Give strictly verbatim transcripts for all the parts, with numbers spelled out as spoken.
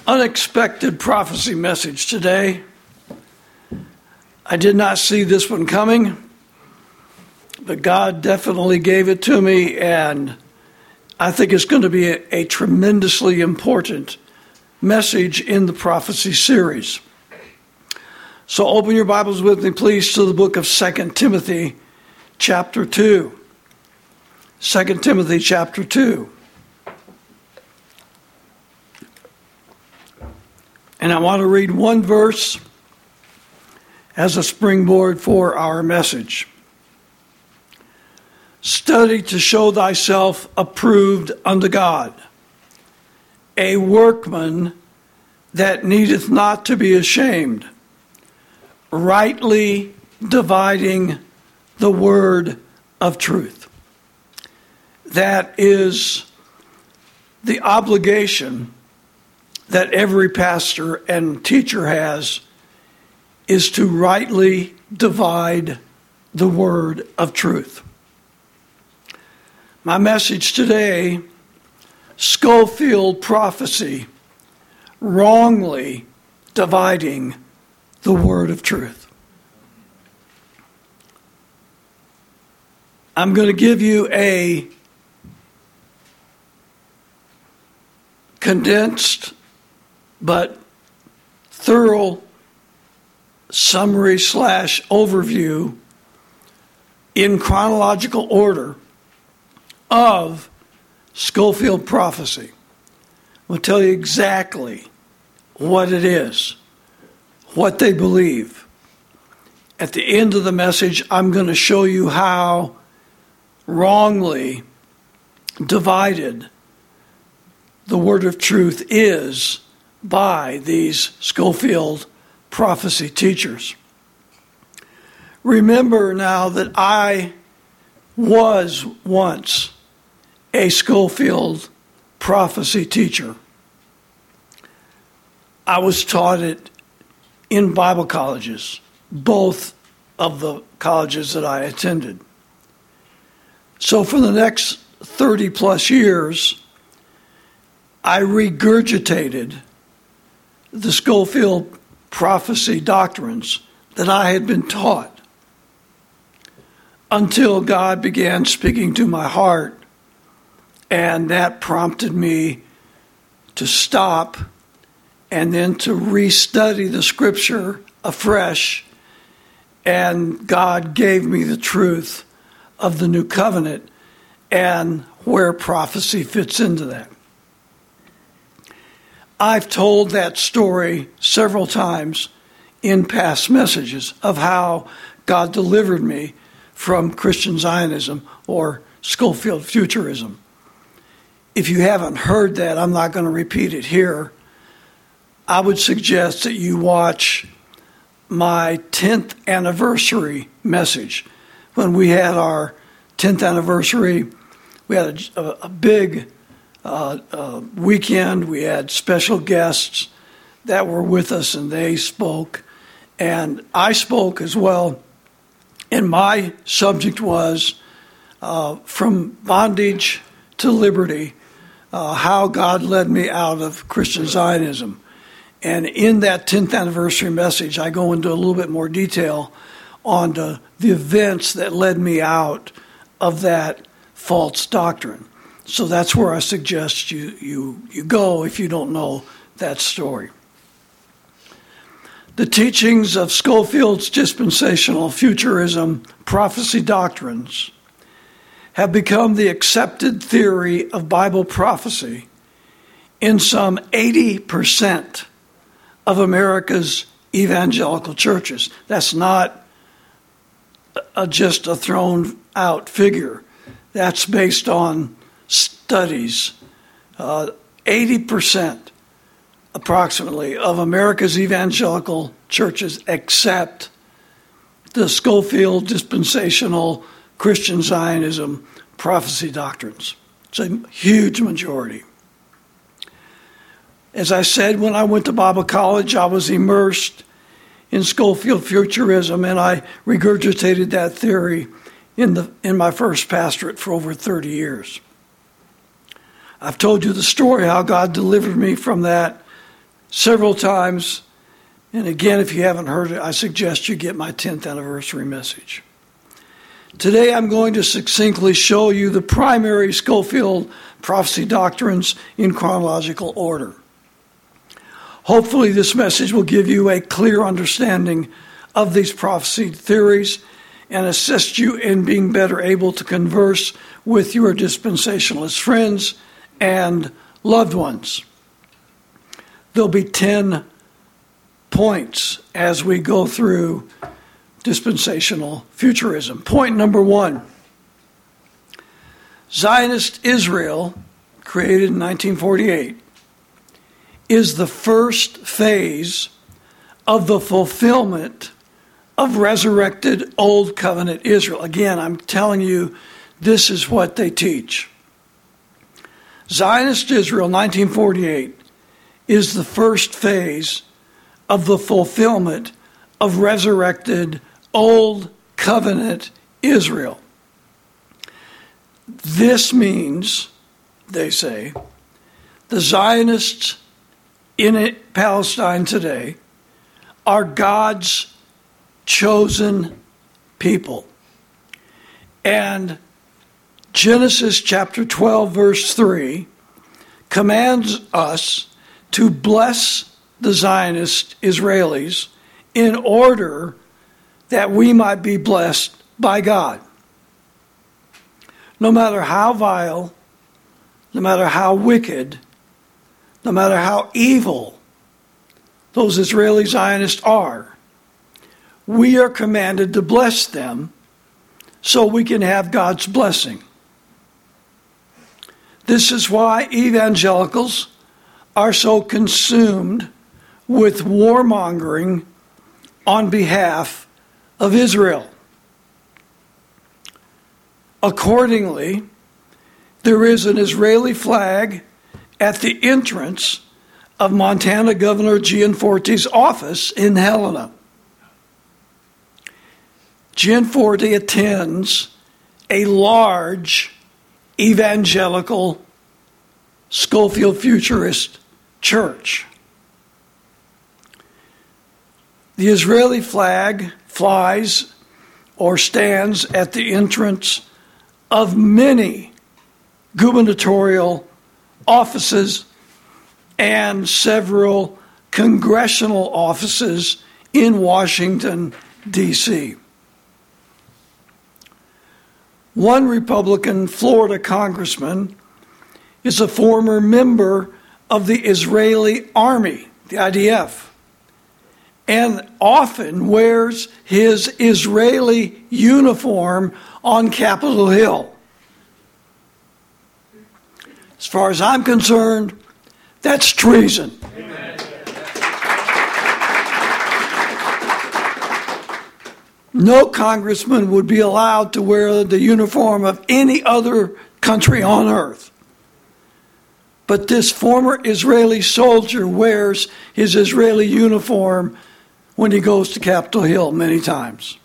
Unexpected prophecy message today. I did not see this one coming, but God definitely gave it to me, and I think it's going to be a, a tremendously important message in the prophecy series. So open your Bibles with me, please, to the book of Second Timothy, chapter two. Second Timothy, chapter two. And I want to read one verse as a springboard for our message. Study to show thyself approved unto God, a workman that needeth not to be ashamed, rightly dividing the word of truth. That is the obligation that every pastor and teacher has, is to rightly divide the word of truth. My message today, Scofield prophecy, wrongly dividing the word of truth. I'm going to give you a condensed but thorough summary slash overview in chronological order of Scofield prophecy. I'll tell you exactly what it is, what they believe. At the end of the message, I'm going to show you how wrongly divided the word of truth is by these Scofield prophecy teachers. Remember now that I was once a Scofield prophecy teacher. I was taught it in Bible colleges, both of the colleges that I attended. So for the next thirty plus years, I regurgitated the Scofield prophecy doctrines that I had been taught until God began speaking to my heart, and that prompted me to stop and then to restudy the scripture afresh, and God gave me the truth of the new covenant and where prophecy fits into that. I've told that story several times in past messages of how God delivered me from Christian Zionism or Scofield futurism. If you haven't heard that, I'm not going to repeat it here. I would suggest that you watch my tenth anniversary message. When we had our tenth anniversary, we had a, a, a big Uh, uh, weekend. We had special guests that were with us, and they spoke, and I spoke as well. And my subject was uh, from bondage to liberty, uh, how God led me out of Christian Zionism. And in that tenth anniversary message, I go into a little bit more detail on the, the events that led me out of that false doctrine. So that's where I suggest you, you, you go if you don't know that story. The teachings of Scofield's dispensational futurism prophecy doctrines have become the accepted theory of Bible prophecy in some eighty percent of America's evangelical churches. That's not a, just a thrown out figure. That's based on studies. uh, eighty percent approximately of America's evangelical churches accept the Scofield dispensational Christian Zionism prophecy doctrines. It's a huge majority. As I said, when I went to Bible college, I was immersed in Scofield futurism, and I regurgitated that theory in the in my first pastorate for over thirty years. I've told you the story how God delivered me from that several times. And again, if you haven't heard it, I suggest you get my tenth anniversary message. Today I'm going to succinctly show you the primary Scofield prophecy doctrines in chronological order. Hopefully this message will give you a clear understanding of these prophecy theories and assist you in being better able to converse with your dispensationalist friends and loved ones. There'll be ten points as we go through dispensational futurism. Point number one. Zionist Israel, created in nineteen forty-eight, is the first phase of the fulfillment of resurrected Old Covenant Israel. Again, I'm telling you, this is what they teach. Zionist Israel, nineteen forty-eight, is the first phase of the fulfillment of resurrected Old Covenant Israel. This means, they say, the Zionists in Palestine today are God's chosen people. And Genesis chapter twelve, verse three, commands us to bless the Zionist Israelis in order that we might be blessed by God. No matter how vile, no matter how wicked, no matter how evil those Israeli Zionists are, we are commanded to bless them so we can have God's blessing. This is why evangelicals are so consumed with warmongering on behalf of Israel. Accordingly, there is an Israeli flag at the entrance of Montana Governor Gianforte's office in Helena. Gianforte attends a large evangelical Scofield Futurist church. The Israeli flag flies or stands at the entrance of many gubernatorial offices and several congressional offices in Washington, D C One Republican Florida congressman is a former member of the Israeli Army, the I D F, and often wears his Israeli uniform on Capitol Hill. As far as I'm concerned, that's treason. Amen. No congressman would be allowed to wear the uniform of any other country on earth. But this former Israeli soldier wears his Israeli uniform when he goes to Capitol Hill many times.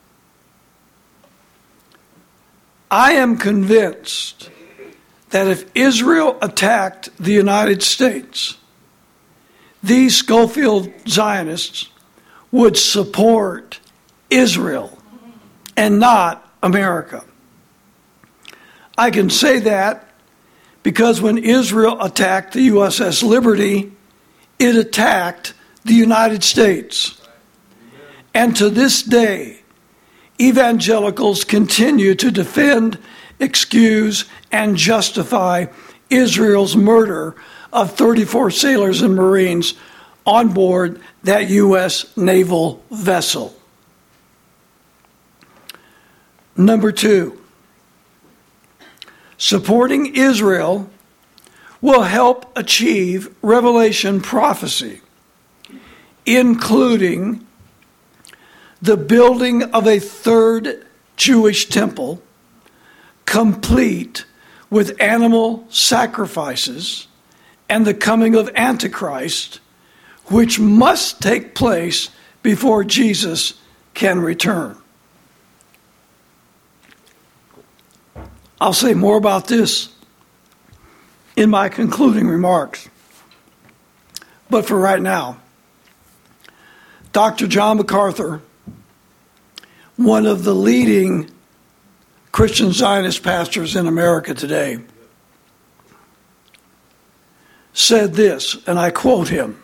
I am convinced that if Israel attacked the United States, these Scofield Zionists would support Israel and not America. I can say that because when Israel attacked the U S S Liberty, it attacked the United States. And to this day, evangelicals continue to defend, excuse, and justify Israel's murder of thirty-four sailors and Marines on board that U S naval vessel. Number two, supporting Israel will help achieve Revelation prophecy, including the building of a third Jewish temple, complete with animal sacrifices, and the coming of Antichrist, which must take place before Jesus can return. I'll say more about this in my concluding remarks. But for right now, Doctor John MacArthur, one of the leading Christian Zionist pastors in America today, said this, and I quote him: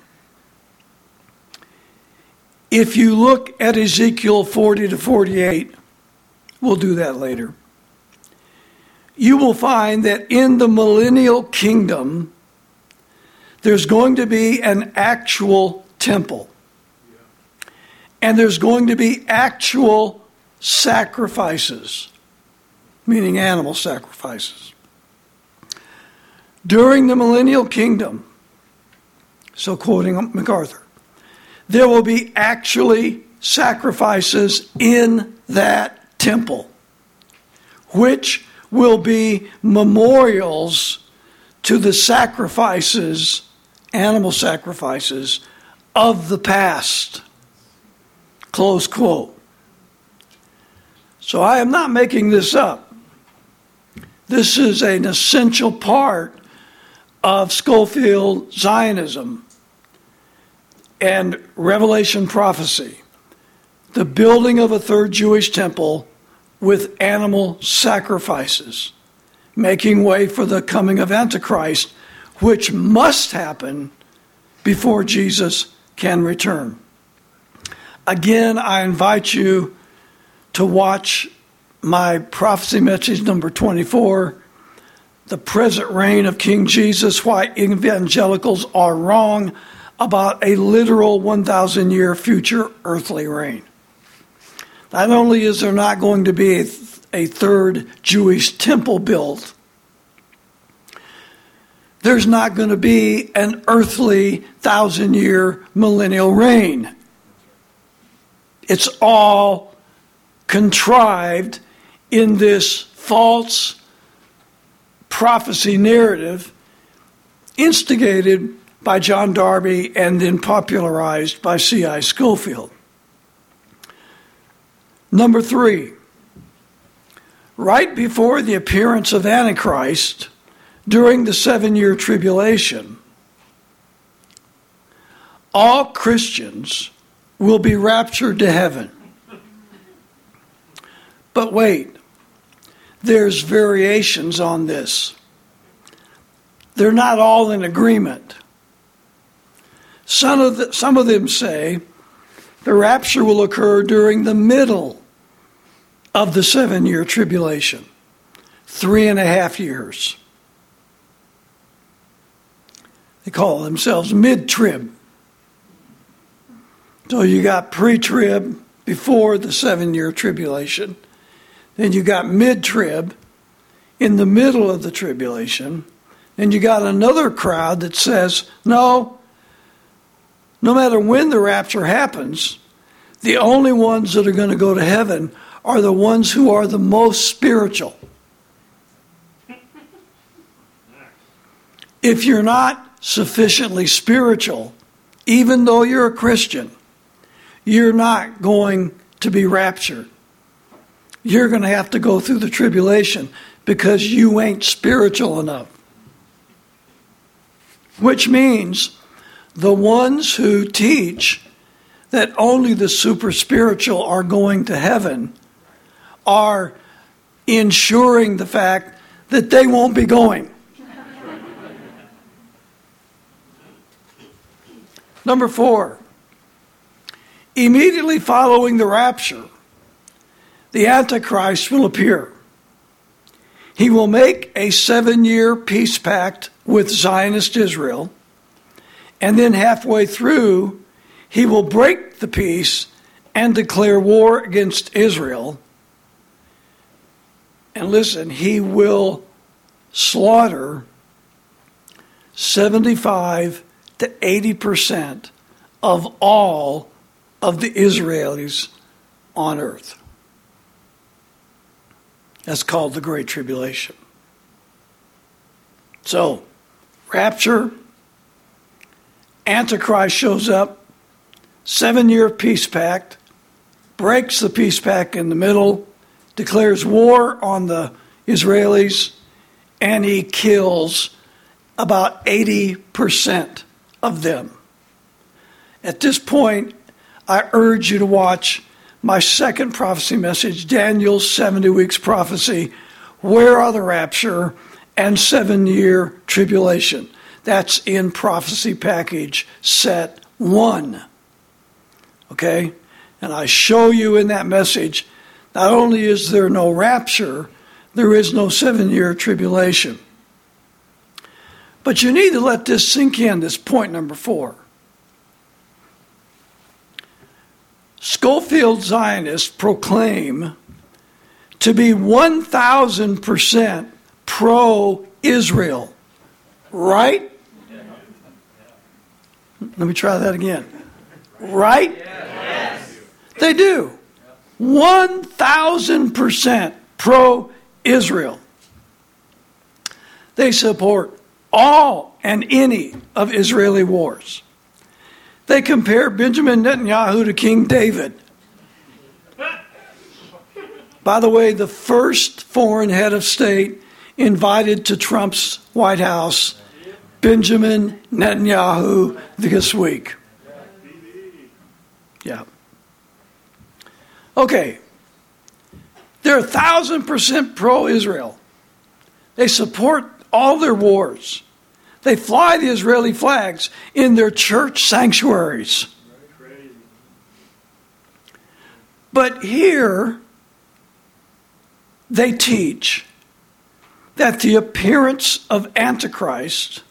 "If you look at Ezekiel forty to forty-eight, we'll do that later, you will find that in the millennial kingdom, there's going to be an actual temple. And there's going to be actual sacrifices, meaning animal sacrifices. During the millennial kingdom," so quoting MacArthur, "there will be actually sacrifices in that temple, which will be memorials to the sacrifices, animal sacrifices, of the past." Close quote. So I am not making this up. This is an essential part of Scofield Zionism and Revelation prophecy. The building of a third Jewish temple with animal sacrifices, making way for the coming of Antichrist, which must happen before Jesus can return. Again, I invite you to watch my prophecy message number twenty-four, The Present Reign of King Jesus, Why Evangelicals Are Wrong About a Literal one thousand year Future Earthly Reign. Not only is there not going to be a, a third Jewish temple built, there's not going to be an earthly thousand-year millennial reign. It's all contrived in this false prophecy narrative instigated by John Darby and then popularized by C I Scofield. Number three, right before the appearance of Antichrist during the seven-year tribulation, all Christians will be raptured to heaven. But wait, there's variations on this. They're not all in agreement. Some of, the, some of them say the rapture will occur during the middle of the seven-year tribulation, three and a half years. They call themselves mid-trib. So you got pre-trib, before the seven-year tribulation. Then you got mid-trib, in the middle of the tribulation. Then you got another crowd that says, no, no matter when the rapture happens, the only ones that are going to go to heaven are the ones who are the most spiritual. If you're not sufficiently spiritual, even though you're a Christian, you're not going to be raptured. You're going to have to go through the tribulation because you ain't spiritual enough. Which means the ones who teach that only the super spiritual are going to heaven are ensuring the fact that they won't be going. Number four, immediately following the rapture, the Antichrist will appear. He will make a seven-year peace pact with Zionist Israel, and then halfway through, he will break the peace and declare war against Israel. And listen, he will slaughter seventy-five to eighty percent of all of the Israelis on earth. That's called the Great Tribulation. So, rapture, Antichrist shows up, seven-year peace pact, breaks the peace pact in the middle, declares war on the Israelis, and he kills about eighty percent of them. At this point, I urge you to watch my second prophecy message, Daniel's seventy weeks prophecy, Where Are the Rapture and Seven-Year Tribulation. That's in Prophecy Package Set one. Okay? And I show you in that message, not only is there no rapture, there is no seven-year tribulation. But you need to let this sink in, this point number four. Scofield Zionists proclaim to be one thousand percent pro-Israel. Right? Let me try that again. Right? Yes. They do. one thousand percent pro-Israel. They support all and any of Israeli wars. They compare Benjamin Netanyahu to King David. By the way, the first foreign head of state invited to Trump's White House, Benjamin Netanyahu, this week. Yeah. Okay. They're a thousand percent pro-Israel. They support all their wars. They fly the Israeli flags in their church sanctuaries. But here, they teach that the appearance of Antichrist,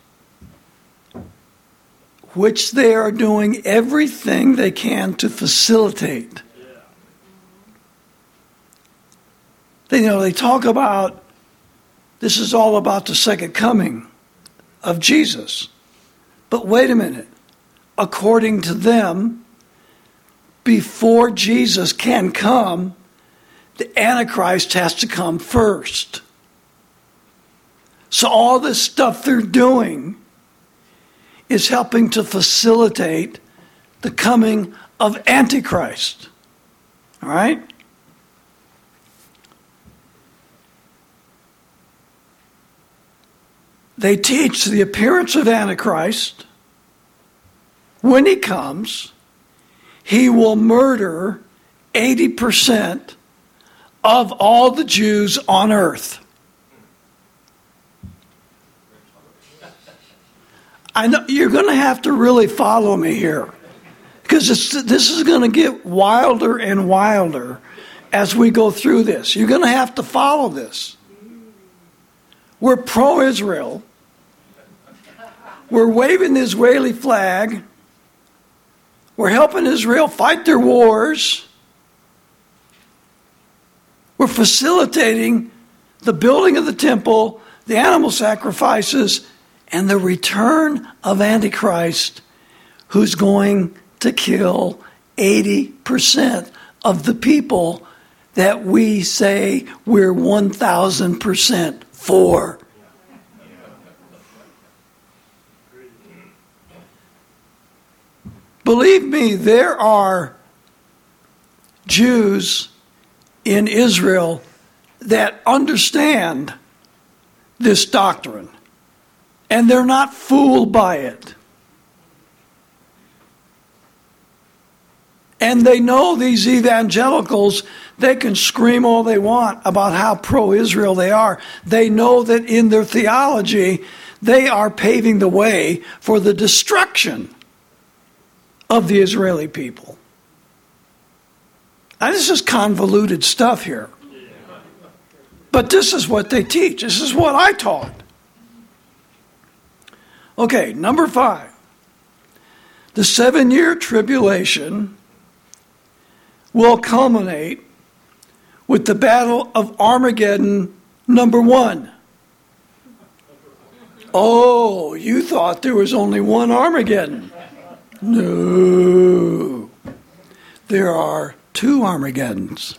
which they are doing everything they can to facilitate. They, you know, they talk about this is all about the second coming of Jesus. But wait a minute. According to them, before Jesus can come, the Antichrist has to come first. So all this stuff they're doing is helping to facilitate the coming of Antichrist. All right? They teach the appearance of Antichrist. When he comes, he will murder eighty percent of all the Jews on earth. I know you're going to have to really follow me here, because this is going to get wilder and wilder as we go through this. You're going to have to follow this. We're pro-Israel. We're waving the Israeli flag. We're helping Israel fight their wars. We're facilitating the building of the temple, the animal sacrifices, and the return of Antichrist, who's going to kill eighty percent of the people that we say we're one thousand percent for. Believe me, there are Jews in Israel that understand this doctrine, and they're not fooled by it. And they know these evangelicals, they can scream all they want about how pro-Israel they are. They know that in their theology, they are paving the way for the destruction of the Israeli people. Now, this is convoluted stuff here. But this is what they teach. This is what I taught. Okay, number five. The seven-year tribulation will culminate with the Battle of Armageddon, number one. Oh, you thought there was only one Armageddon. No. There are two Armageddons.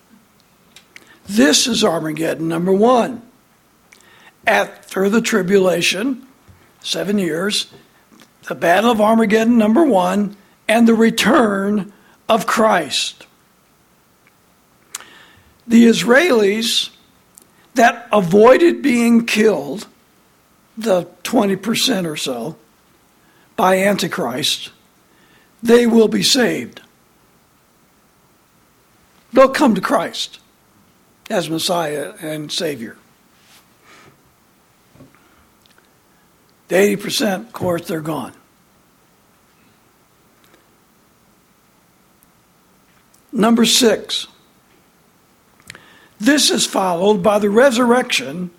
This is Armageddon number one. After the tribulation, seven years, the Battle of Armageddon number one, and the return of Christ. The Israelis that avoided being killed, the twenty percent or so, by Antichrist, they will be saved. They'll come to Christ as Messiah and Savior. The eighty percent, of course, they're gone. Number six. This is followed by the resurrection.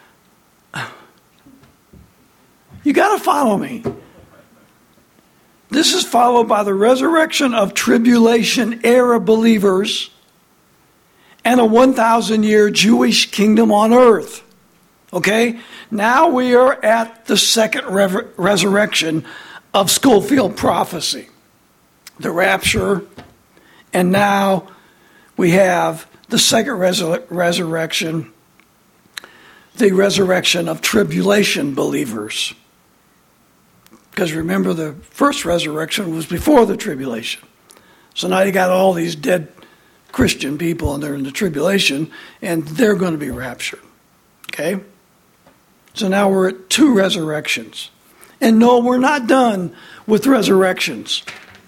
You got to follow me. This is followed by the resurrection of tribulation era believers and a one thousand year Jewish kingdom on earth. Okay? Now we are at the second re- resurrection of Schofield prophecy. The rapture, and now we have the second resur- resurrection, the resurrection of tribulation believers. Because remember, the first resurrection was before the tribulation. So now you got all these dead Christian people and they're in the tribulation, and they're going to be raptured. Okay? So now we're at two resurrections. And no, we're not done with resurrections.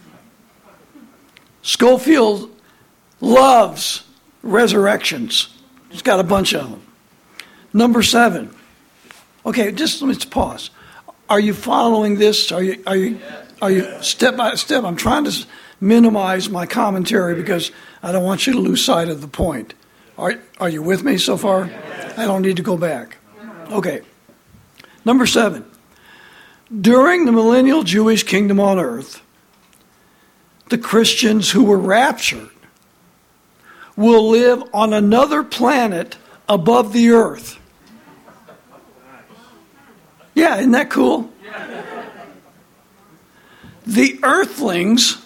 Schofield loves resurrections. He's got a bunch of them. Number seven. Okay, just let me pause. Are you following this? Are you are you are you step by step? I'm trying to minimize my commentary because I don't want you to lose sight of the point. Are are you with me so far? I don't need to go back. Okay. Number seven. During the millennial Jewish kingdom on earth, the Christians who were raptured will live on another planet above the earth. Yeah, isn't that cool? The earthlings,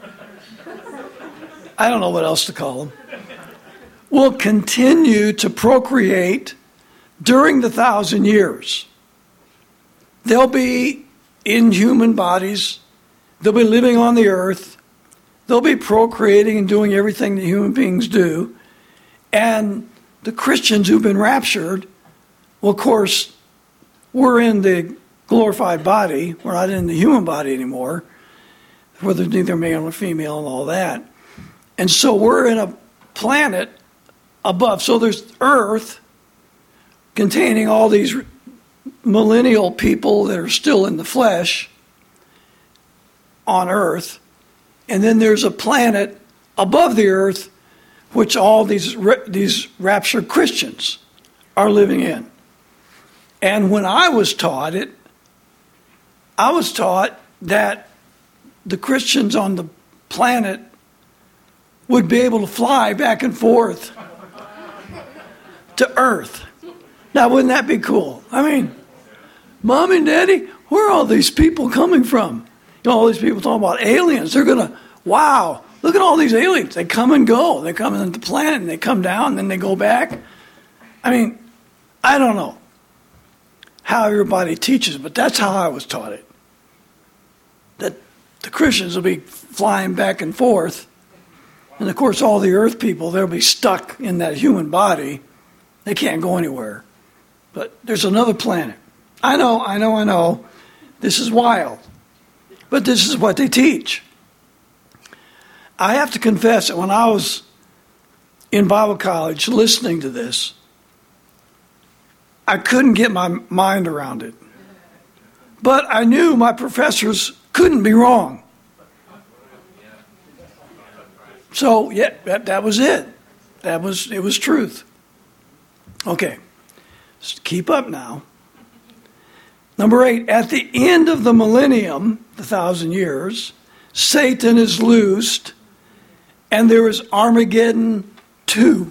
I don't know what else to call them, will continue to procreate during the thousand years. They'll be in human bodies. They'll be living on the earth. They'll be procreating and doing everything that human beings do. And the Christians who've been raptured, well, of course, we're in the glorified body. We're not in the human body anymore, whether it's neither male or female and all that. And so we're in a planet above. So there's Earth containing all these millennial people that are still in the flesh on Earth. And then there's a planet above the Earth which all these these raptured Christians are living in. And when I was taught it, I was taught that the Christians on the planet would be able to fly back and forth to Earth. Now, wouldn't that be cool? I mean, Mom and Daddy, where are all these people coming from? You know, all these people talking about aliens. They're going to, wow, look at all these aliens. They come and go. They come into the planet and they come down and then they go back. I mean, I don't know how everybody teaches, but that's how I was taught it. That the Christians will be flying back and forth. And of course, all the earth people, they'll be stuck in that human body. They can't go anywhere. But there's another planet. I know, I know, I know. This is wild. But this is what they teach. I have to confess that when I was in Bible college listening to this, I couldn't get my mind around it. But I knew my professors couldn't be wrong. So, yeah, that, that was it. That was, it was truth. Okay, just keep up now. Number eight, at the end of the millennium, the thousand years, Satan is loosed, and there is Armageddon two.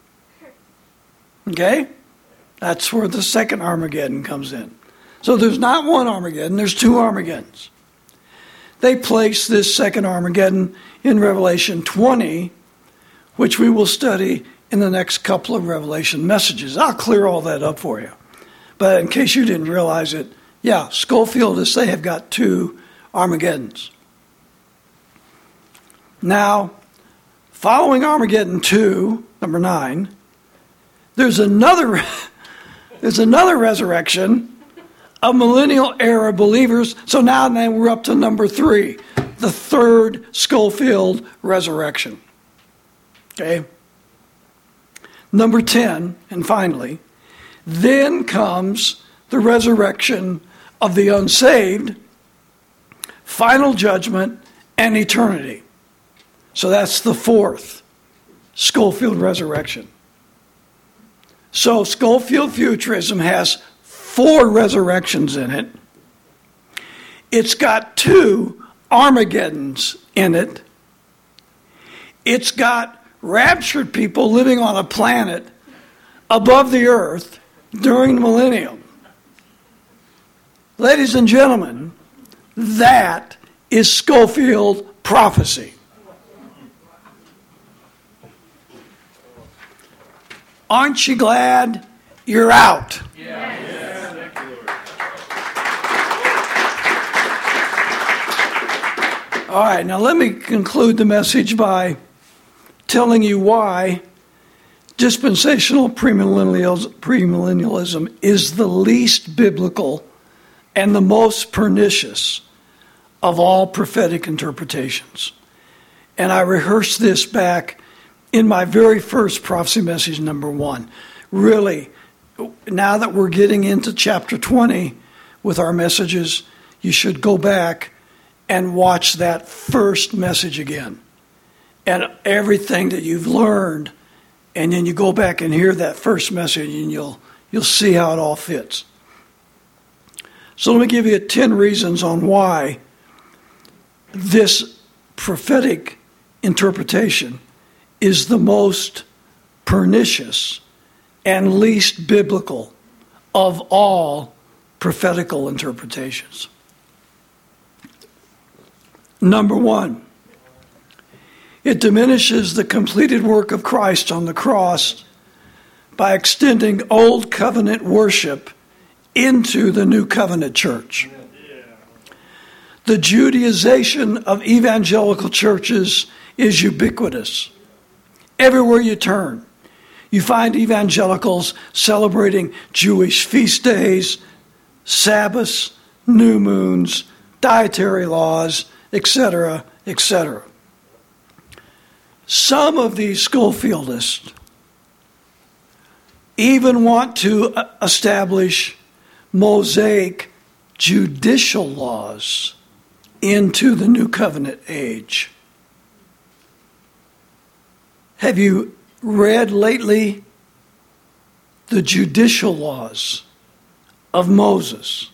Okay? That's where the second Armageddon comes in. So there's not one Armageddon, there's two Armageddons. They place this second Armageddon in Revelation twenty, which we will study in the next couple of Revelation messages. I'll clear all that up for you. But in case you didn't realize it, yeah, Schofield is they have got two Armageddons. Now, following Armageddon two, number nine, there's another there's another resurrection of millennial era believers. So now, now we're up to number three, the third Schofield resurrection. Okay? Number ten, and finally, then comes the resurrection of the unsaved, final judgment, and eternity. So that's the fourth Schofield resurrection. So Schofield futurism has four resurrections in it. It's got two Armageddons in it. It's got raptured people living on a planet above the earth during the millennium. Ladies and gentlemen, that is Schofield prophecy. Aren't you glad you're out? Yes. All right, now let me conclude the message by telling you why dispensational premillennialism is the least biblical and the most pernicious of all prophetic interpretations. And I rehearsed this back in my very first prophecy message, number one. Really, now that we're getting into chapter twenty with our messages, you should go back and watch that first message again. And everything that you've learned, and then you go back and hear that first message, and you'll you'll see how it all fits. So let me give you ten reasons on why this prophetic interpretation is the most pernicious and least biblical of all prophetical interpretations. Number one, it diminishes the completed work of Christ on the cross by extending old covenant worship into the new covenant church. The Judaization of evangelical churches is ubiquitous. Everywhere you turn, you find evangelicals celebrating Jewish feast days, Sabbaths, new moons, dietary laws, et cetera, et cetera. Some of these Schofieldists even want to establish Mosaic judicial laws into the New Covenant age. Have you read lately the judicial laws of Moses?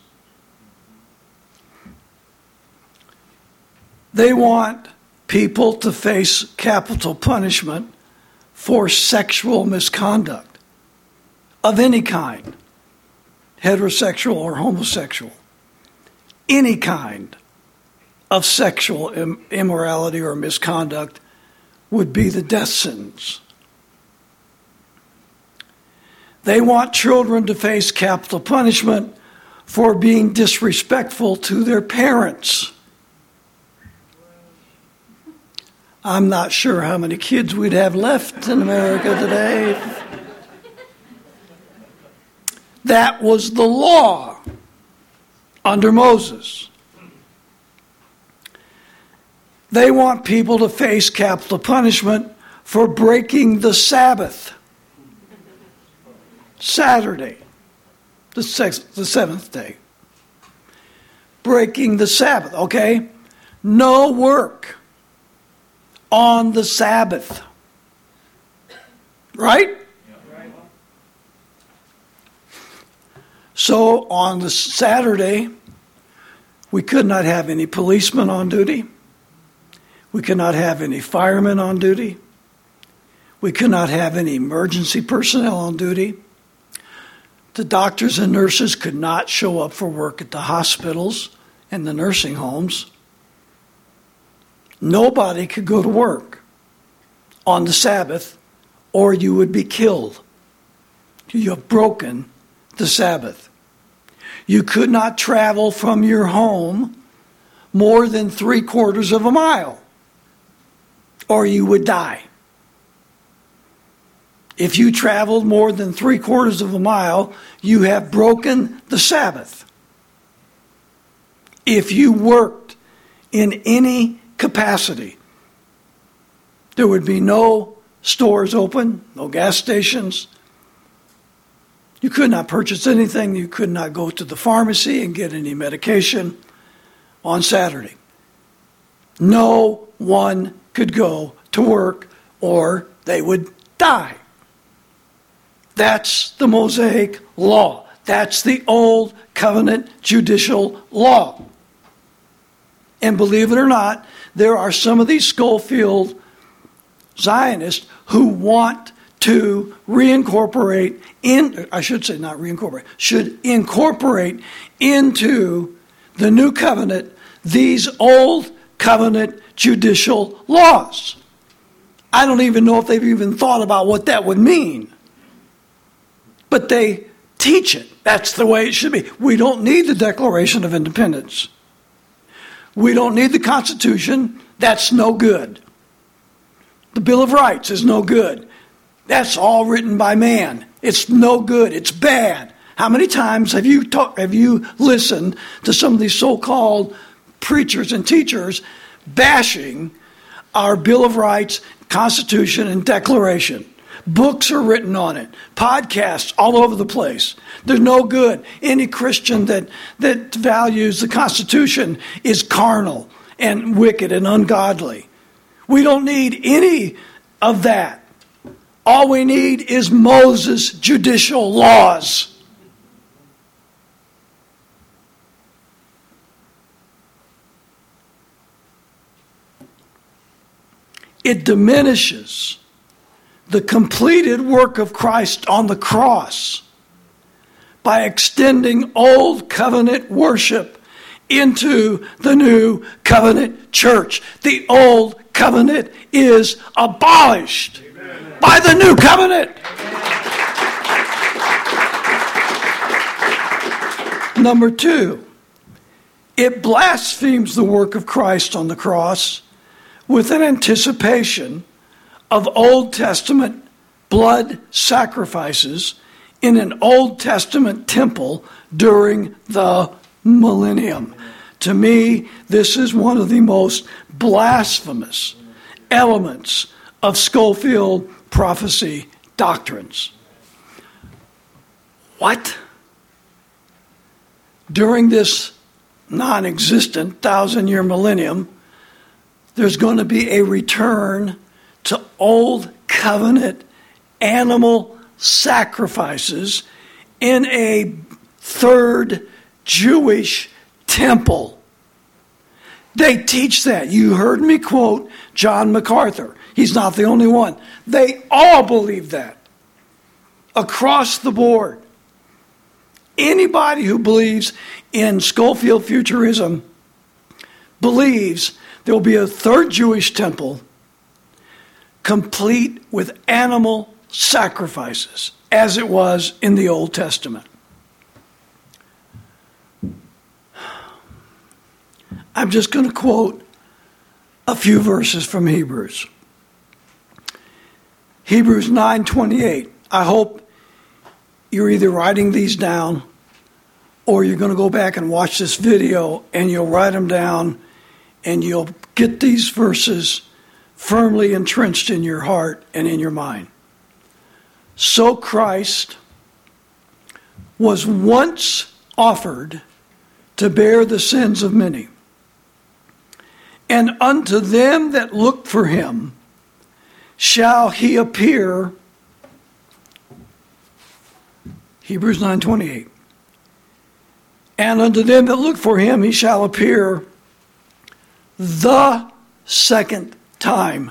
They want people to face capital punishment for sexual misconduct of any kind, heterosexual or homosexual, any kind of sexual immorality or misconduct would be the death sentence. They want children to face capital punishment for being disrespectful to their parents. I'm not sure how many kids we'd have left in America today. That was the law under Moses. They want people to face capital punishment for breaking the Sabbath. Saturday, the sixth, the seventh day. Breaking the Sabbath, okay? No work on the Sabbath. Right? So on the Saturday, we could not have any policemen on duty. We could not have any firemen on duty. We could not have any emergency personnel on duty. The doctors and nurses could not show up for work at the hospitals and the nursing homes. Nobody could go to work on the Sabbath, or you would be killed. You have broken the Sabbath. You could not travel from your home more than three quarters of a mile, or you would die. If you traveled more than three quarters of a mile, you have broken the Sabbath. If you worked in any capacity. There would be no stores open, no gas stations. You could not purchase anything. You could not go to the pharmacy and get any medication on Saturday. No one could go to work or they would die. That's the Mosaic law. That's the old covenant judicial law. And believe it or not, there are some of these Schofield Zionists who want to reincorporate in, I should say not reincorporate, should incorporate into the new covenant these old covenant judicial laws. I don't even know if they've even thought about what that would mean. But they teach it. That's the way it should be. We don't need the Declaration of Independence. We don't need the Constitution. That's no good. The Bill of Rights is no good. That's all written by man. It's no good. It's bad. How many times have you talk, have you listened to some of these so-called preachers and teachers bashing our Bill of Rights, Constitution, and Declaration? Books are written on it. Podcasts all over the place. They're no good. Any Christian that, that values the Constitution is carnal and wicked and ungodly. We don't need any of that. All we need is Moses' judicial laws. It diminishes the completed work of Christ on the cross by extending old covenant worship into the new covenant church. The old covenant is abolished Amen. By the new covenant. Amen. Number two, it blasphemes the work of Christ on the cross with an anticipation of Old Testament blood sacrifices in an Old Testament temple during the millennium. To me, this is one of the most blasphemous elements of Schofield prophecy doctrines. What? During this non-existent thousand-year millennium, there's going to be a return to old covenant animal sacrifices in a third Jewish temple. They teach that. You heard me quote John MacArthur. He's not the only one. They all believe that. Across the board. Anybody who believes in Schofield futurism believes there will be a third Jewish temple complete with animal sacrifices, as it was in the Old Testament. I'm just going to quote a few verses from Hebrews. Hebrews nine twenty-eight. I hope you're either writing these down or you're going to go back and watch this video and you'll write them down and you'll get these verses firmly entrenched in your heart and in your mind. So Christ was once offered to bear the sins of many. And unto them that look for him shall he appear. Hebrews nine twenty-eight. And unto them that look for him he shall appear the second time.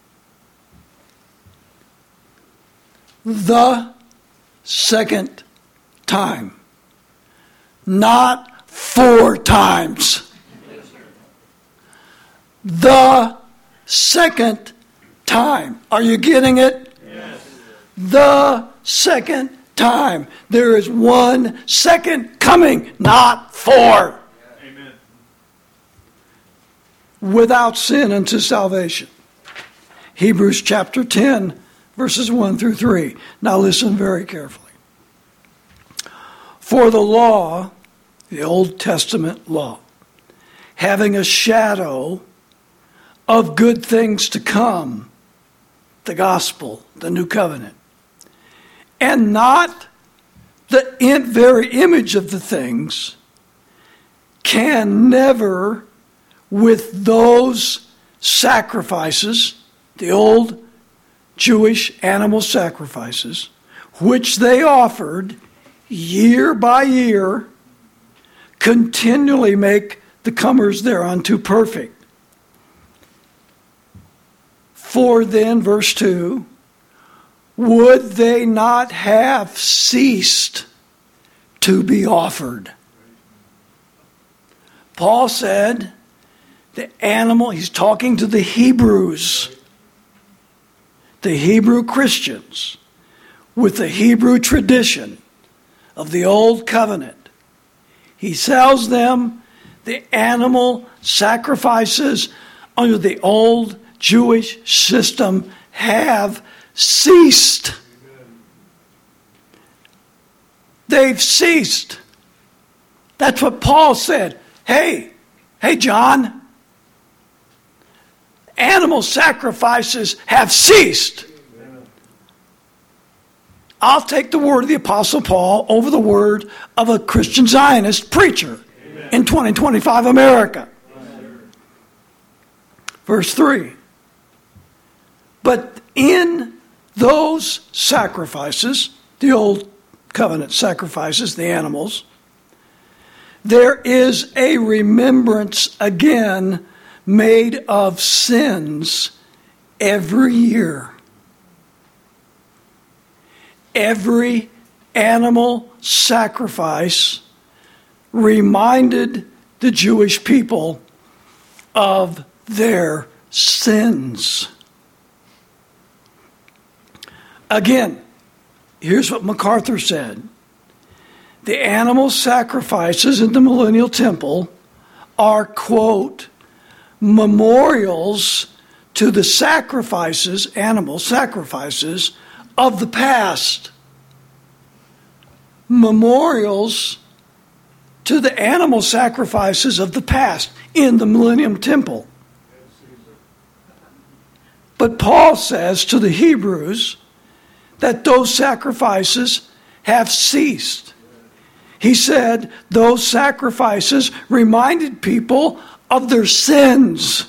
The second time. Not four times. The second time. Are you getting it? Yes. The second time. There is one second coming, not four. Amen. Without sin unto salvation. Hebrews chapter ten, verses one through three. Now listen very carefully. For the law, the Old Testament law, having a shadow of good things to come, the gospel, the new covenant, and not the in, very image of the things, can never, with those sacrifices, the old Jewish animal sacrifices, which they offered year by year, continually make the comers thereunto perfect. For then, verse two, would they not have ceased to be offered? Paul said, the animal, he's talking to the Hebrews, the Hebrew Christians, with the Hebrew tradition of the Old Covenant. He tells them the animal sacrifices under the old Jewish system have ceased. They've ceased. That's what Paul said. Hey, hey, John, animal sacrifices have ceased. I'll take the word of the Apostle Paul over the word of a Christian Zionist preacher Amen. In twenty twenty-five America. Amen. Verse three. But in those sacrifices, the old covenant sacrifices, the animals, there is a remembrance again made of sins every year. Every animal sacrifice reminded the Jewish people of their sins. Again, here's what MacArthur said. The animal sacrifices in the Millennial Temple are, quote, memorials to the sacrifices, animal sacrifices, of the past. Memorials to the animal sacrifices of the past in the Millennium Temple. But Paul says to the Hebrews that those sacrifices have ceased. He said those sacrifices reminded people of their sins.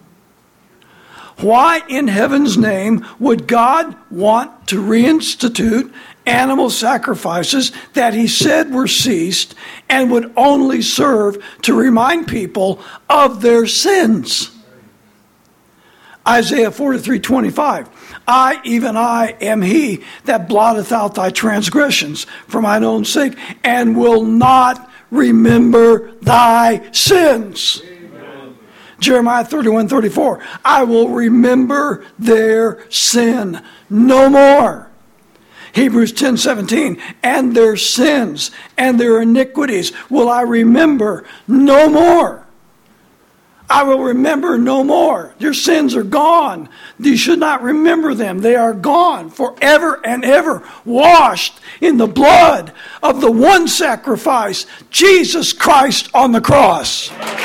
Why in heaven's name would God want to reinstitute animal sacrifices that he said were ceased and would only serve to remind people of their sins? Isaiah forty-three twenty-five. I, even I, am he that blotteth out thy transgressions for mine own sake, and will not remember thy sins. Amen. Jeremiah thirty-one thirty-four. I will remember their sin no more. Hebrews ten seventeen. And their sins and their iniquities will I remember no more. I will remember no more. Your sins are gone. You should not remember them. They are gone forever and ever, washed in the blood of the one sacrifice, Jesus Christ on the cross.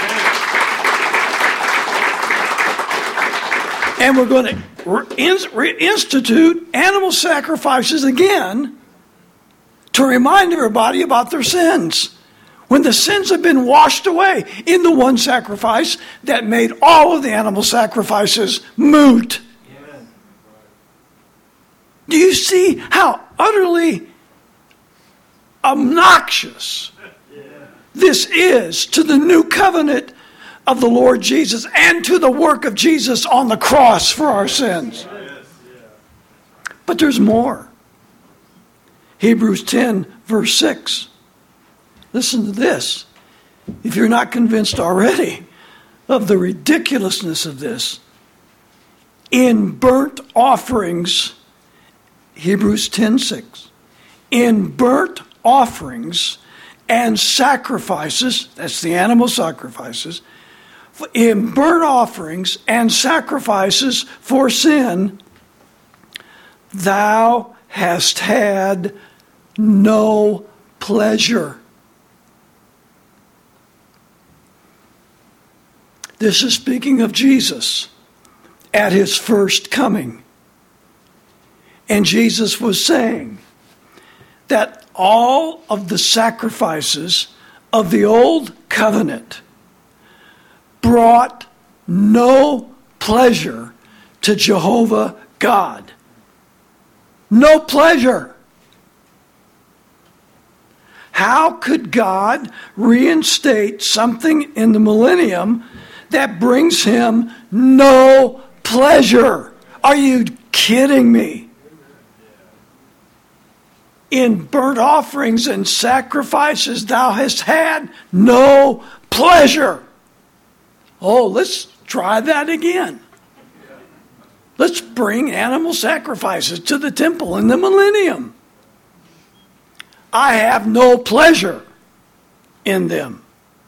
And we're going to reinstitute animal sacrifices again to remind everybody about their sins. When the sins have been washed away in the one sacrifice that made all of the animal sacrifices moot. Amen. Do you see how utterly obnoxious this is to the new covenant of the Lord Jesus and to the work of Jesus on the cross for our sins? But there's more. Hebrews ten, verse six. Listen to this. If you're not convinced already of the ridiculousness of this, in burnt offerings, Hebrews ten six, in burnt offerings and sacrifices, that's the animal sacrifices, in burnt offerings and sacrifices for sin, thou hast had no pleasure. This is speaking of Jesus at his first coming. And Jesus was saying that all of the sacrifices of the old covenant brought no pleasure to Jehovah God. No pleasure. How could God reinstate something in the millennium that brings him no pleasure? Are you kidding me? In burnt offerings and sacrifices thou hast had no pleasure. Oh, let's try that again. Let's bring animal sacrifices to the temple in the millennium. I have no pleasure in them.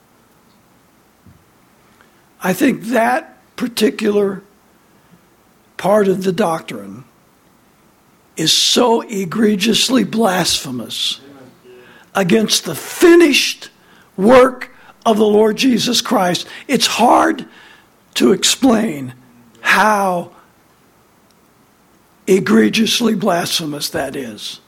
I think that particular part of the doctrine is so egregiously blasphemous against the finished work of the Lord Jesus Christ. It's hard to explain how egregiously blasphemous that is.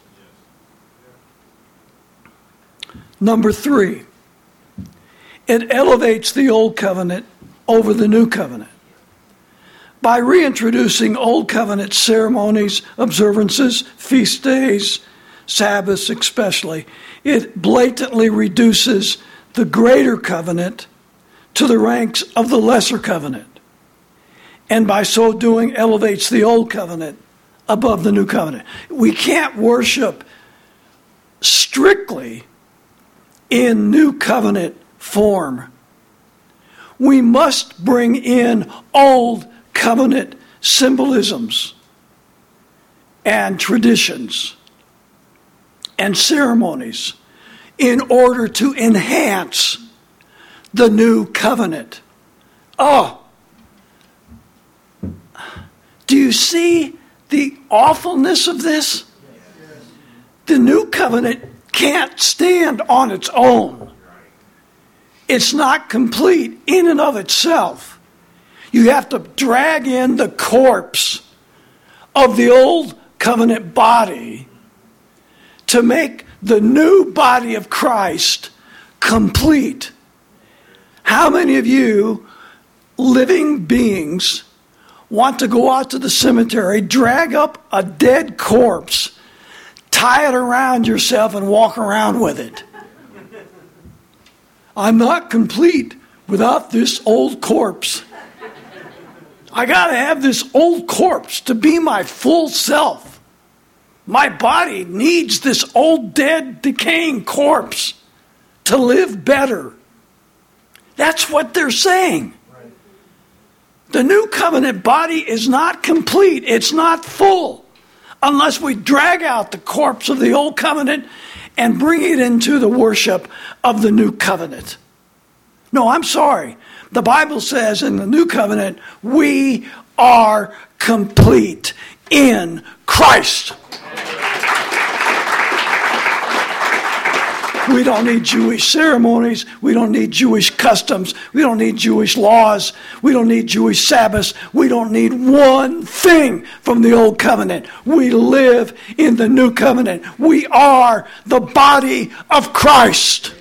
Number three, it elevates the old covenant over the new covenant. By reintroducing old covenant ceremonies, observances, feast days, Sabbaths especially, it blatantly reduces the greater covenant to the ranks of the lesser covenant. And by so doing, elevates the old covenant above the new covenant. We can't worship strictly in new covenant form. We must bring in old covenant symbolisms and traditions and ceremonies in order to enhance the new covenant. Oh, do you see the awfulness of this? The new covenant can't stand on its own. It's not complete in and of itself. You have to drag in the corpse of the old covenant body to make the new body of Christ complete. How many of you living beings want to go out to the cemetery, drag up a dead corpse, tie it around yourself, and walk around with it? I'm not complete without this old corpse. I got to have this old corpse to be my full self. My body needs this old, dead, decaying corpse to live better. That's what they're saying. The new covenant body is not complete. It's not full unless we drag out the corpse of the old covenant and bring it into the worship of the new covenant. No, I'm sorry. The Bible says in the new covenant, we are complete in Christ. We don't need Jewish ceremonies. We don't need Jewish customs. We don't need Jewish laws. We don't need Jewish Sabbaths. We don't need one thing from the old covenant. We live in the new covenant. We are the body of Christ.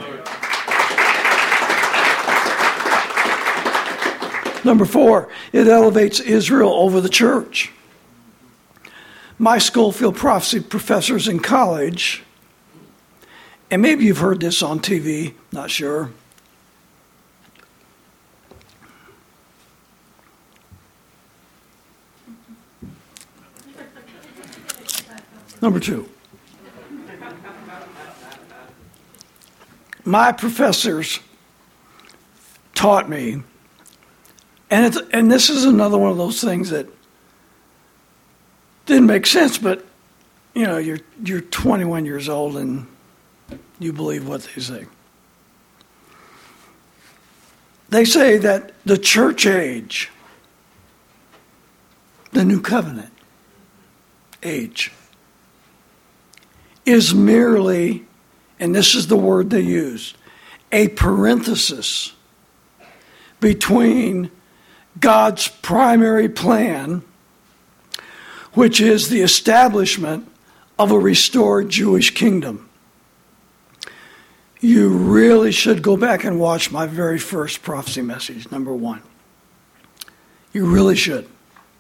Number four, it elevates Israel over the church. My Schofield prophecy professors in college, and maybe you've heard this on T V, not sure. Number two, my professors taught me, and it's, and this is another one of those things that didn't make sense, but you know, you're you're twenty-one years old and you believe what they say. They say that the church age, the new covenant age, is merely, and this is the word they use, a parenthesis between God's primary plan, which is the establishment of a restored Jewish kingdom. You really should go back and watch my very first prophecy message, number one. You really should.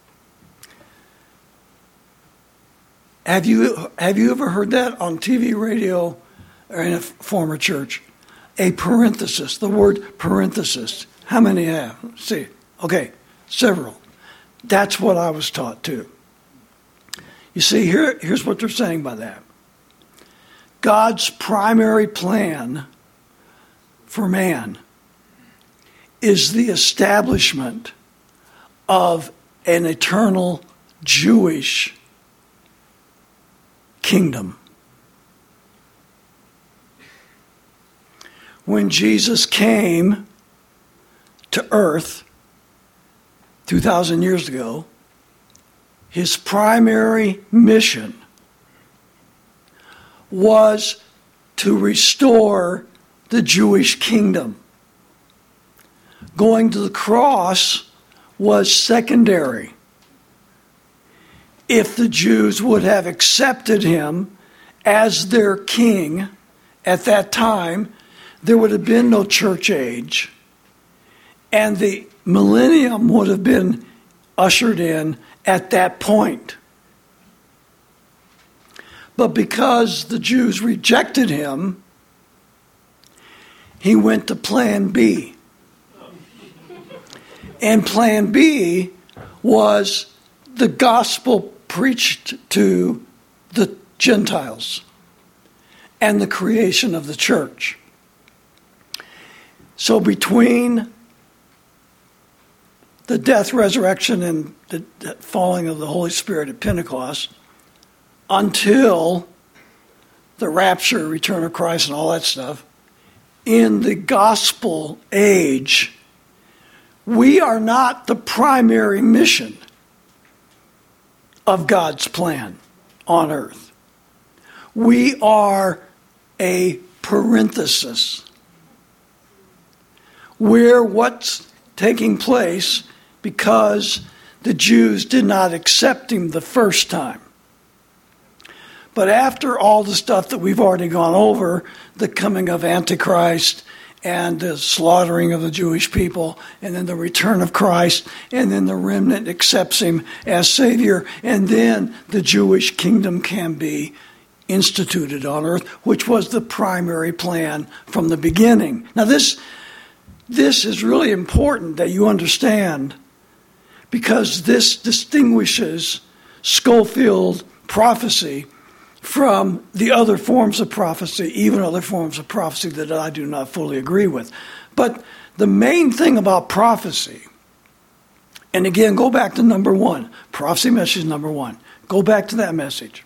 Have you have you ever heard that on T V, radio, or in a former church? A parenthesis, the word parenthesis. How many have? Let's see. Okay, several. That's what I was taught too. You see, here, here's what they're saying by that. God's primary plan for man is the establishment of an eternal Jewish kingdom. When Jesus came to earth two thousand years ago, his primary mission was to restore the Jewish kingdom. Going to the cross was secondary. If the Jews would have accepted him as their king at that time, there would have been no church age, and the millennium would have been ushered in at that point. But because the Jews rejected him, he went to plan B. And plan B was the gospel preached to the Gentiles and the creation of the church. So between the death, resurrection, and the falling of the Holy Spirit at Pentecost, until the rapture, return of Christ, and all that stuff, in the gospel age, we are not the primary mission of God's plan on earth. We are a parenthesis. We're what's taking place because the Jews did not accept him the first time. But after all the stuff that we've already gone over, the coming of Antichrist and the slaughtering of the Jewish people, and then the return of Christ, and then the remnant accepts him as Savior, and then the Jewish kingdom can be instituted on earth, which was the primary plan from the beginning. Now this, this is really important that you understand, because this distinguishes Scofield prophecy from the other forms of prophecy, even other forms of prophecy that I do not fully agree with. But the main thing about prophecy, and again, go back to number one, prophecy message number one. Go back to that message.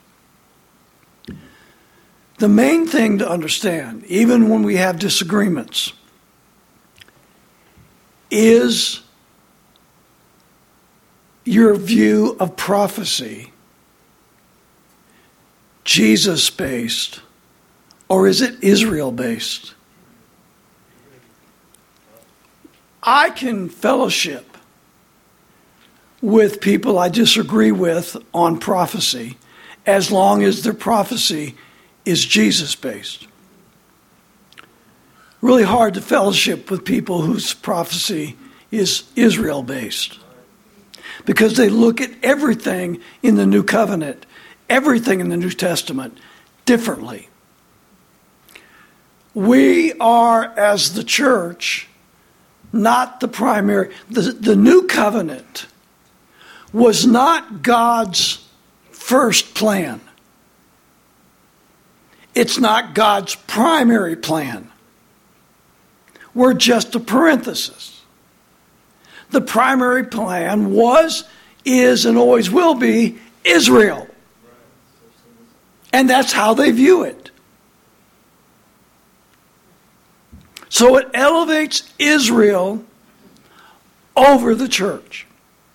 The main thing to understand, even when we have disagreements, is your view of prophecy Jesus-based, or is it Israel-based? I can fellowship with people I disagree with on prophecy as long as their prophecy is Jesus-based. Really hard to fellowship with people whose prophecy is Israel-based, because they look at everything in the New Covenant, everything in the New Testament, differently. We are, as the church, not the primary. The, the New Covenant was not God's first plan. It's not God's primary plan. We're just a parenthesis. The primary plan was, is, and always will be Israel. And that's how they view it. So it elevates Israel over the church.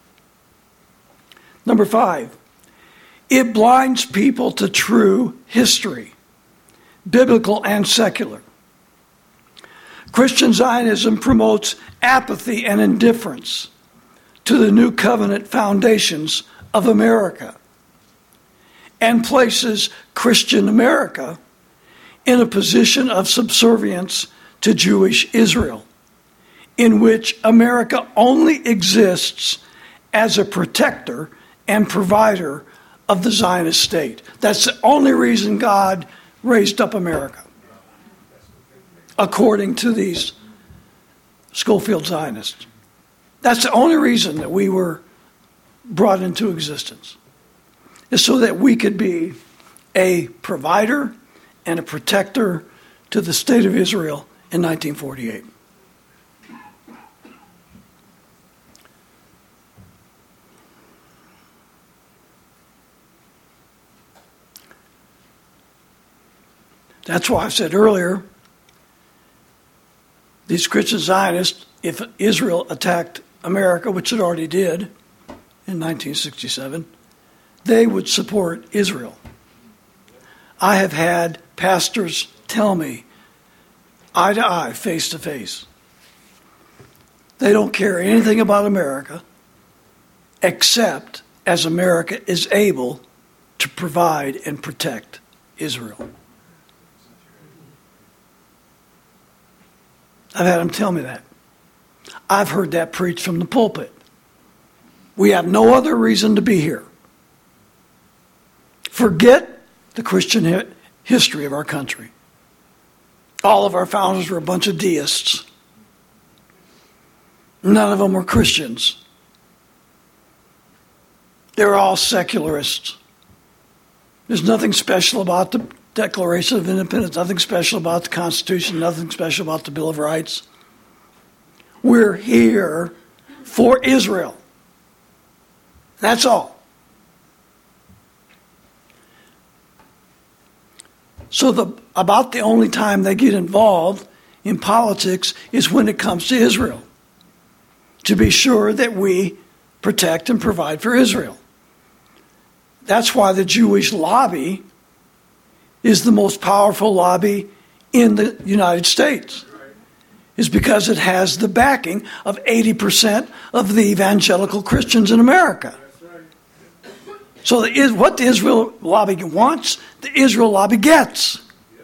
Number five, it blinds people to true history, biblical and secular. Christian Zionism promotes apathy and indifference to the new covenant foundations of America and places Christian America in a position of subservience to Jewish Israel, in which America only exists as a protector and provider of the Zionist state. That's the only reason God raised up America, according to these Schofield Zionists. That's the only reason that we were brought into existence, is so that we could be a provider and a protector to the state of Israel in nineteen forty-eight. That's why I said earlier, these Christian Zionists, if Israel attacked America, which it already did in nineteen sixty-seven, they would support Israel. I have had pastors tell me, eye to eye, face to face, they don't care anything about America except as America is able to provide and protect Israel. I've had them tell me that. I've heard that preached from the pulpit. We have no other reason to be here. Forget the Christian hi- history of our country. All of our founders were a bunch of deists. None of them were Christians. They were all secularists. There's nothing special about the Declaration of Independence, nothing special about the Constitution, nothing special about the Bill of Rights. We're here for Israel. That's all. So the about the only time they get involved in politics is when it comes to Israel, to be sure that we protect and provide for Israel. That's why the Jewish lobby is the most powerful lobby in the United States, is because it has the backing of eighty percent of the evangelical Christians in America. So the, what the Israel lobby wants, the Israel lobby gets.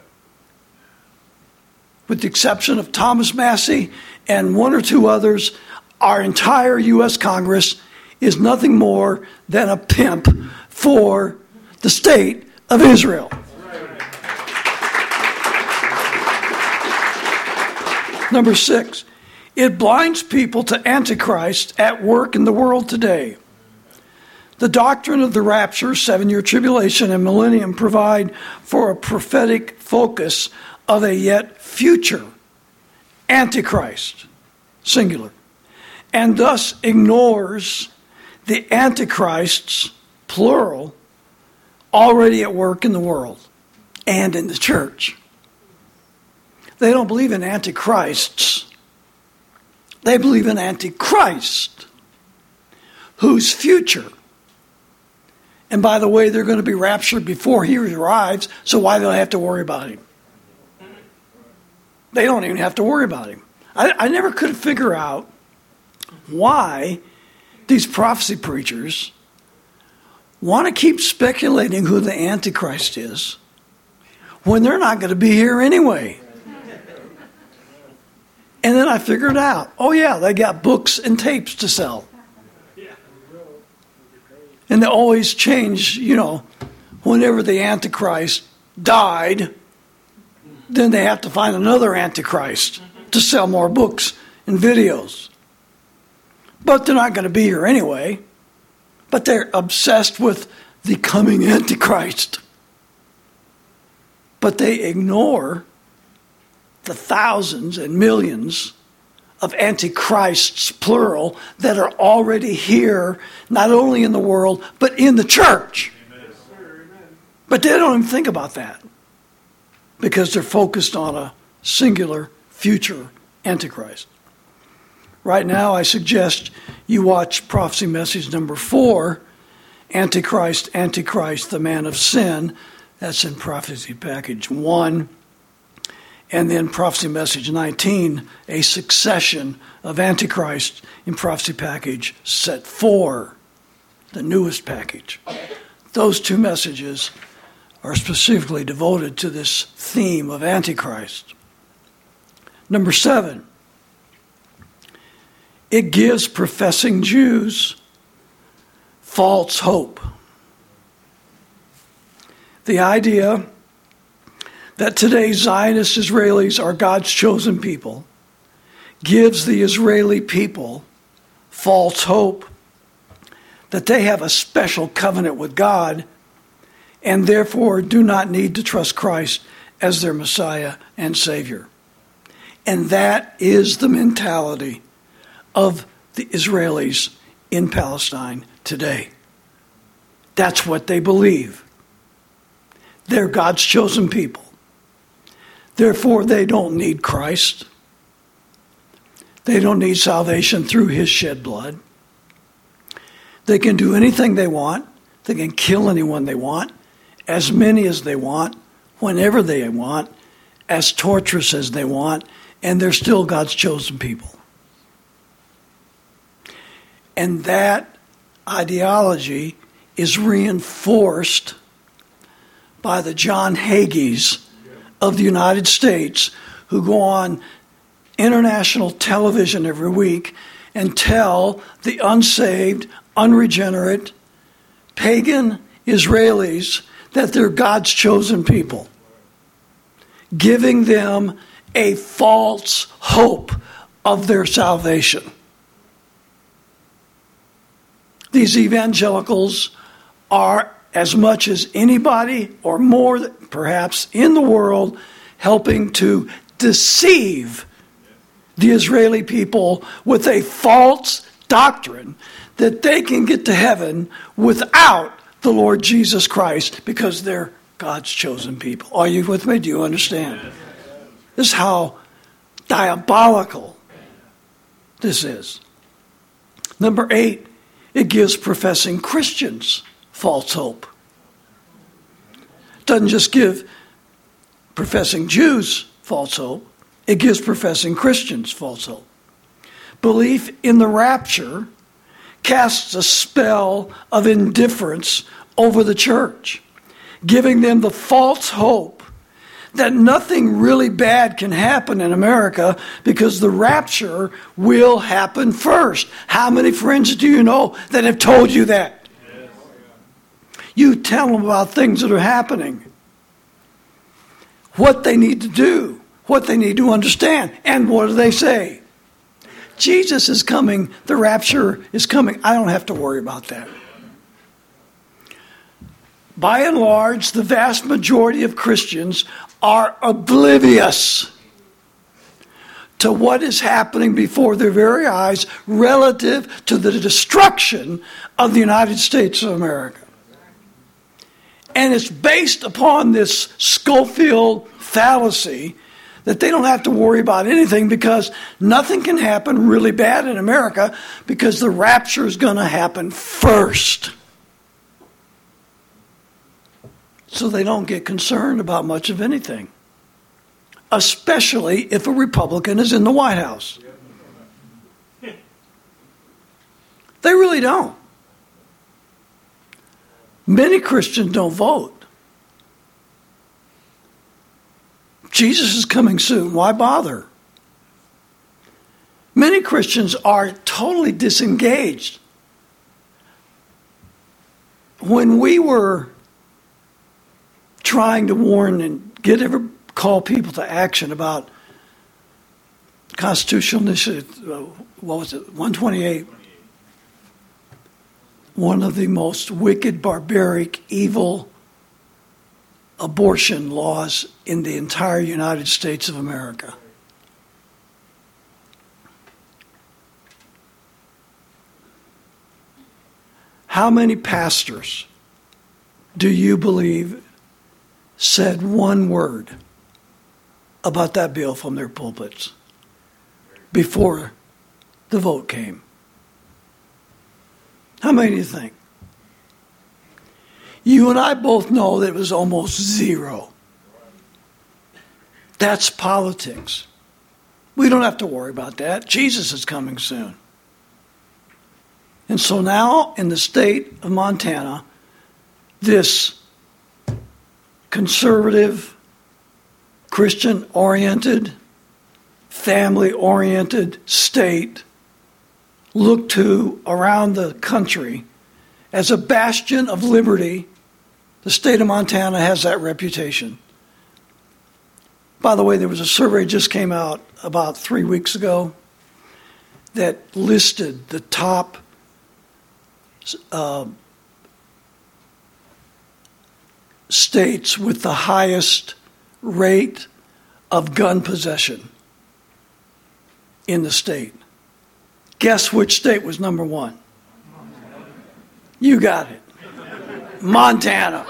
With the exception of Thomas Massey and one or two others, our entire U S Congress is nothing more than a pimp for the state of Israel. Number six, it blinds people to Antichrist at work in the world today. The doctrine of the rapture, seven-year tribulation, and millennium provide for a prophetic focus of a yet future Antichrist, singular, and thus ignores the Antichrists, plural, already at work in the world and in the church. They don't believe in antichrists. They believe in Antichrist, whose future, and by the way, they're going to be raptured before he arrives, so why do they have to worry about him? They don't even have to worry about him. I, I never could figure out why these prophecy preachers want to keep speculating who the Antichrist is when they're not going to be here anyway. And then I figured out, oh yeah, they got books and tapes to sell. And they always change, you know, whenever the Antichrist died, then they have to find another Antichrist to sell more books and videos. But they're not going to be here anyway. But they're obsessed with the coming Antichrist. But they ignore the thousands and millions of antichrists, plural, that are already here, not only in the world, but in the church. Amen. But they don't even think about that because they're focused on a singular future Antichrist. Right now, I suggest you watch prophecy message number four, Antichrist, Antichrist, the man of sin. That's in prophecy package one. And then Prophecy Message nineteen, a succession of Antichrist in Prophecy Package Set four, the newest package. Those two messages are specifically devoted to this theme of Antichrist. Number seven, it gives professing Jews false hope. The idea that today's Zionist Israelis are God's chosen people gives the Israeli people false hope that they have a special covenant with God and therefore do not need to trust Christ as their Messiah and Savior. And that is the mentality of the Israelis in Palestine today. That's what they believe. They're God's chosen people. Therefore, they don't need Christ. They don't need salvation through his shed blood. They can do anything they want. They can kill anyone they want, as many as they want, whenever they want, as torturous as they want, and they're still God's chosen people. And that ideology is reinforced by the John Hagees of the United States, who go on international television every week and tell the unsaved, unregenerate, pagan Israelis that they're God's chosen people, giving them a false hope of their salvation. These evangelicals are, as much as anybody or more perhaps in the world, helping to deceive the Israeli people with a false doctrine that they can get to heaven without the Lord Jesus Christ because they're God's chosen people. Are you with me? Do you understand? This is how diabolical this is. Number eight, it gives professing Christians false hope. It doesn't just give professing Jews false hope. It gives professing Christians false hope. Belief in the rapture casts a spell of indifference over the church, giving them the false hope that nothing really bad can happen in America because the rapture will happen first. How many friends do you know that have told you that? Yes. You tell them about things that are happening, what they need to do, what they need to understand, and what do they say? Jesus is coming, the rapture is coming. I don't have to worry about that. By and large, the vast majority of Christians are oblivious to what is happening before their very eyes relative to the destruction of the United States of America. And it's based upon this Schofield fallacy that they don't have to worry about anything because nothing can happen really bad in America because the rapture is going to happen first. So they don't get concerned about much of anything, especially if a Republican is in the White House. They really don't. Many Christians don't vote. Jesus is coming soon. Why bother? Many Christians are totally disengaged. When we were trying to warn and get ever call people to action about constitutional initiative, what was it, one twenty-eight, one of the most wicked, barbaric, evil abortion laws in the entire United States of America. How many pastors do you believe said one word about that bill from their pulpits before the vote came? How many do you think? You and I both know that it was almost zero. That's politics. We don't have to worry about that. Jesus is coming soon. And so now in the state of Montana, this conservative, Christian-oriented, family-oriented state looked to around the country as a bastion of liberty. The state of Montana has that reputation. By the way, there was a survey just came out about three weeks ago that listed the top uh, states with the highest rate of gun possession in the state. Guess which state was number one? You got it. Montana.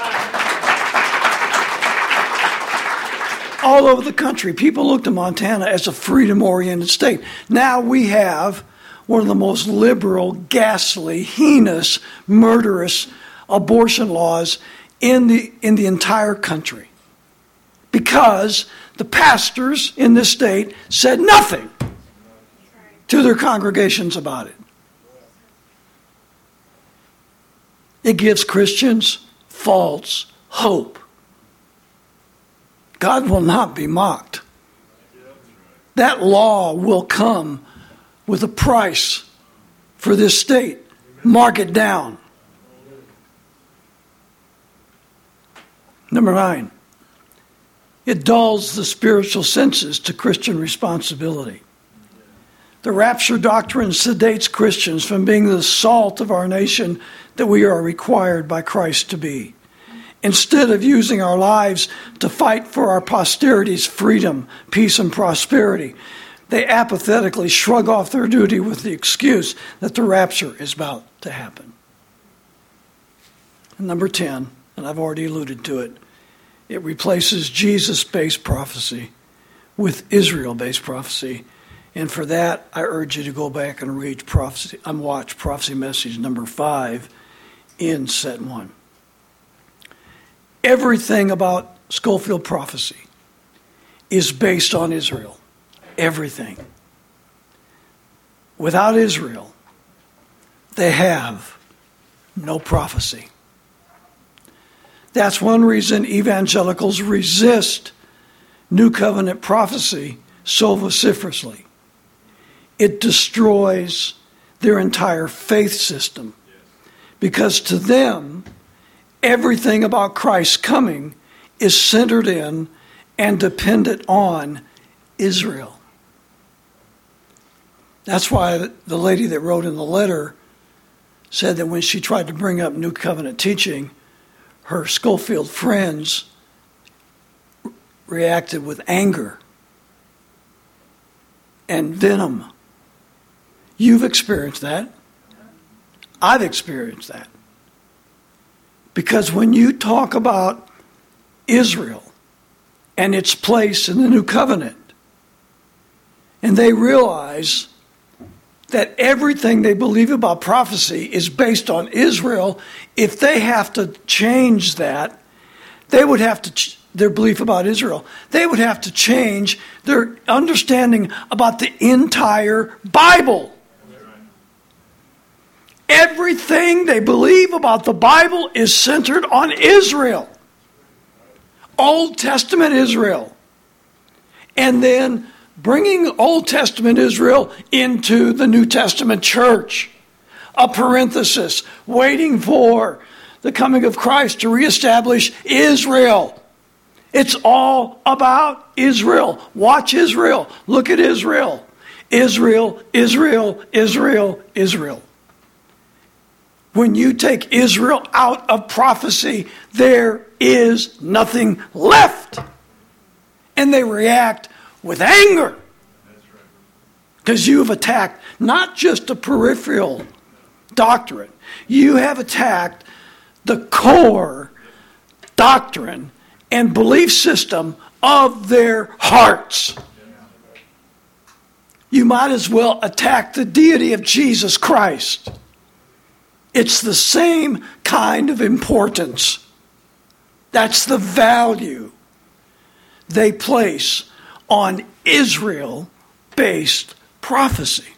All over the country, people look to Montana as a freedom-oriented state. Now we have one of the most liberal, ghastly, heinous, murderous abortion laws in the in the entire country. Because the pastors in this state said nothing to their congregations about it. It gives Christians false hope. God will not be mocked. That law will come with a price for this state. Mark it down. Number nine, it dulls the spiritual senses to Christian responsibility. The rapture doctrine sedates Christians from being the salt of our nation that we are required by Christ to be. Instead of using our lives to fight for our posterity's freedom, peace, and prosperity, they apathetically shrug off their duty with the excuse that the rapture is about to happen. And number ten, and I've already alluded to it, it replaces Jesus-based prophecy with Israel-based prophecy. And for that, I urge you to go back and read prophecy, and watch prophecy message number five in set one. Everything about Scofield prophecy is based on Israel. Everything. Without Israel, they have no prophecy. That's one reason evangelicals resist New Covenant prophecy so vociferously. It destroys their entire faith system. Because to them, everything about Christ's coming is centered in and dependent on Israel. That's why the lady that wrote in the letter said that when she tried to bring up New Covenant teaching, her Scofield friends reacted with anger and venom. You've experienced that. I've experienced that. Because when you talk about Israel and its place in the New Covenant, and they realize that everything they believe about prophecy is based on Israel, if they have to change that, they would have to, ch- their belief about Israel, they would have to change their understanding about the entire Bible. Everything they believe about the Bible is centered on Israel. Old Testament Israel. And then bringing Old Testament Israel into the New Testament church. A parenthesis, waiting for the coming of Christ to reestablish Israel. It's all about Israel. Watch Israel. Look at Israel. Israel, Israel, Israel, Israel. When you take Israel out of prophecy, there is nothing left. And they react with anger. Because you have attacked not just a peripheral doctrine. You have attacked the core doctrine and belief system of their hearts. You might as well attack the deity of Jesus Christ. It's the same kind of importance. That's the value they place on Israel-based prophecy.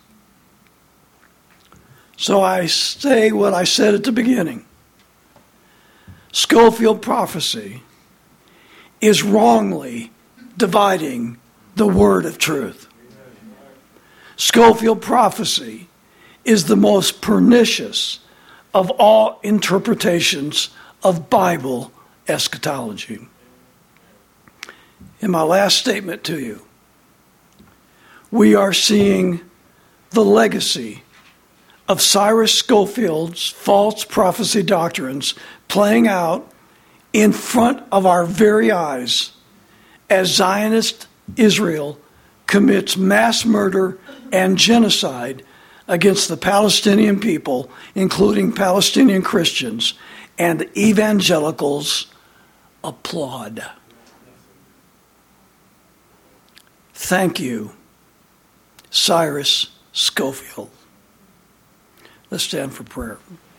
So I say what I said at the beginning. Scofield prophecy is wrongly dividing the word of truth. Scofield prophecy is the most pernicious of all interpretations of Bible eschatology. In my last statement to you, we are seeing the legacy of Cyrus Scofield's false prophecy doctrines playing out in front of our very eyes as Zionist Israel commits mass murder and genocide against the Palestinian people, including Palestinian Christians, and evangelicals applaud. Thank you, Cyrus Scofield. Let's stand for prayer.